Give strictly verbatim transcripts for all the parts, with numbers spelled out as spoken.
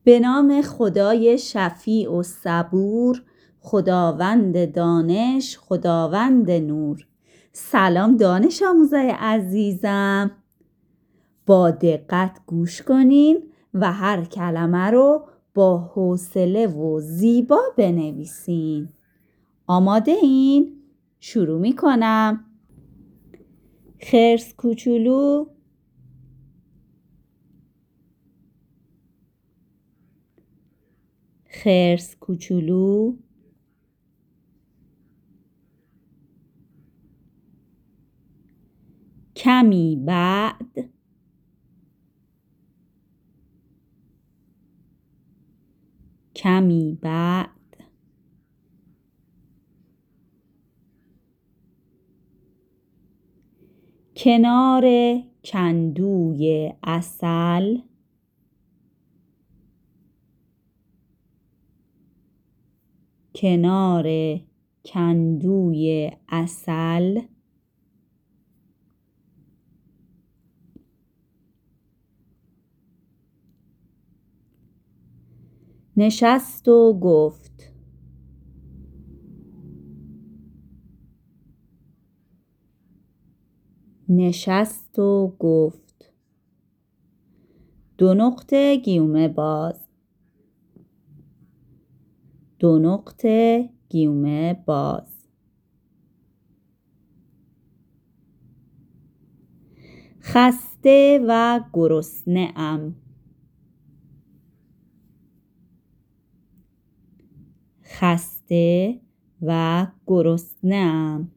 به نام خدای شفیع و صبور، خداوند دانش، خداوند نور. سلام دانش آموزای عزیزم، با دقت گوش کنین و هر کلمه رو با حوصله و زیبا بنویسین. آماده این؟ شروع می کنم. خرس کوچولو، خرس کوچولو، کمی بعد، کمی بعد، کنار کندوی عسل، کنار کندوی عسل، نشست و گفت نشست و گفت دو نقطه گیومه باز، دو نقطه گیومه باز، خسته و گرسنه ام، خسته و گرسنه ام،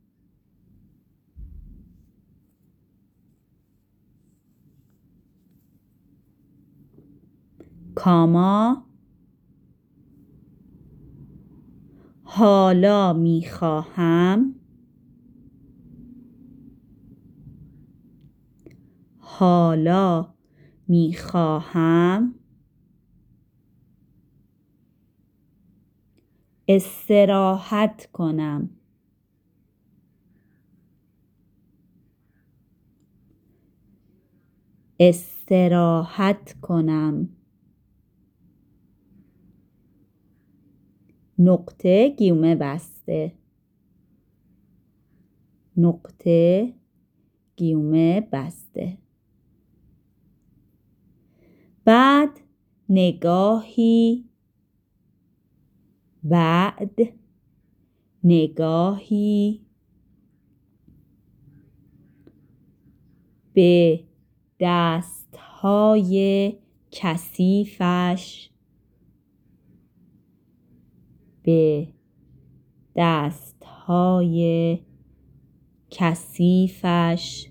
کاما حالا می خواهم، حالا می خواهم استراحت کنم، استراحت کنم، نقطه گیومه بسته، نقطه گیومه بسته. بعد نگاهی، بعد نگاهی به دستهای کثیفش، به دستهای کثیفش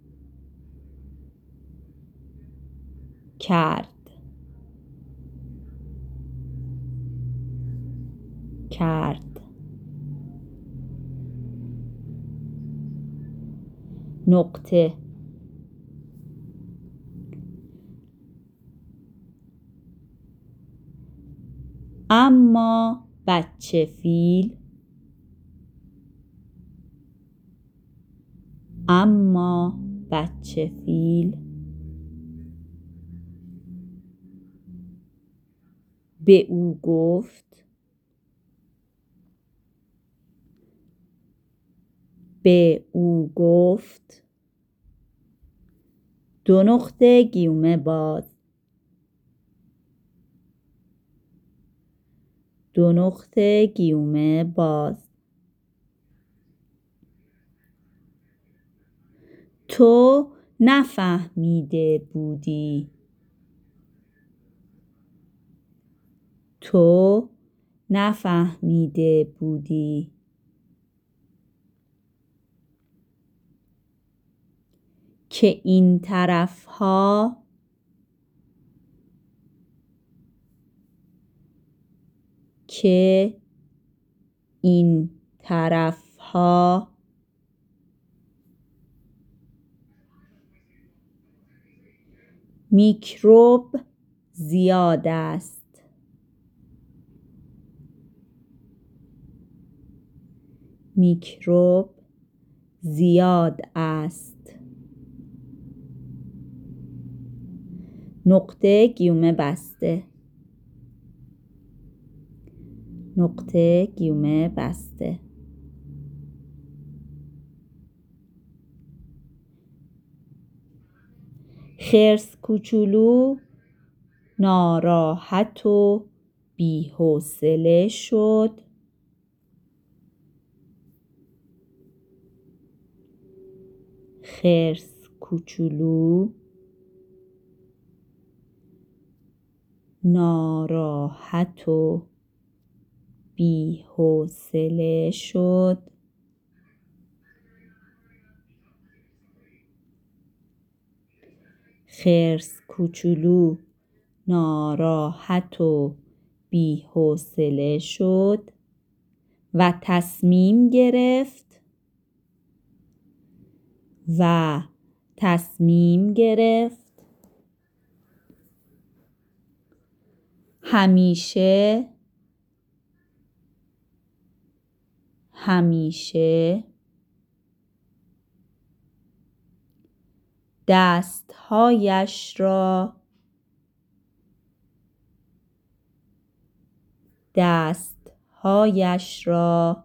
کرد، کرد. نقطه اما بچه فیل، اما بچه فیل به او گفت، به او گفت دو نقطه گیومه باز، دو نقطه گیومه باز. تو نفهمیده بودی، تو نفهمیده بودی که این طرفها، که این طرفها میکروب زیاد است، میکروب زیاد است. نقطه گیومه بسته، نقطه گیومه بسته. خرس کوچولو ناراحت و بی‌حوصله شد. خرس کوچولو ناراحت و بی‌حوصله شد. خرس کوچولو ناراحت و بی‌حوصله شد و تصمیم گرفت و تصمیم گرفت همیشه همیشه دستهایش را دستهایش را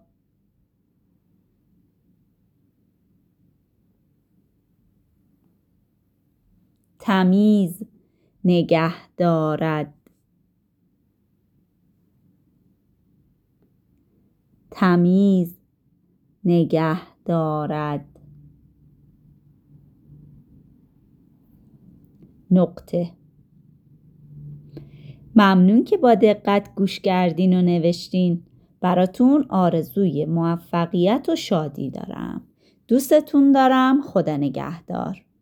تمیز نگه دارد. تمیز نگه دارد. نقطه. ممنون که با دقت گوش کردین و نوشتین. براتون آرزوی موفقیت و شادی دارم. دوستتون دارم. خدا نگهدار.